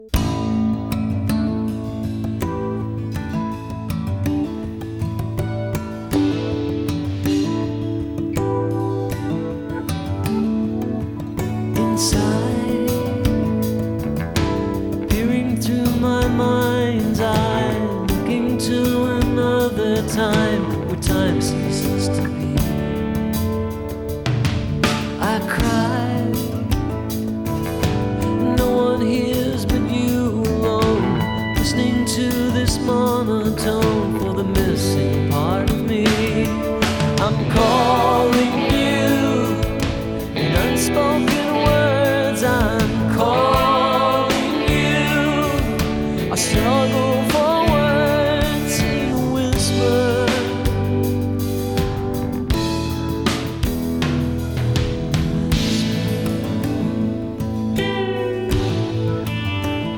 Inside, peering through my mind's eye, looking to another time where time ceases to be. I cry, no one hears but you alone, listening to this monotone.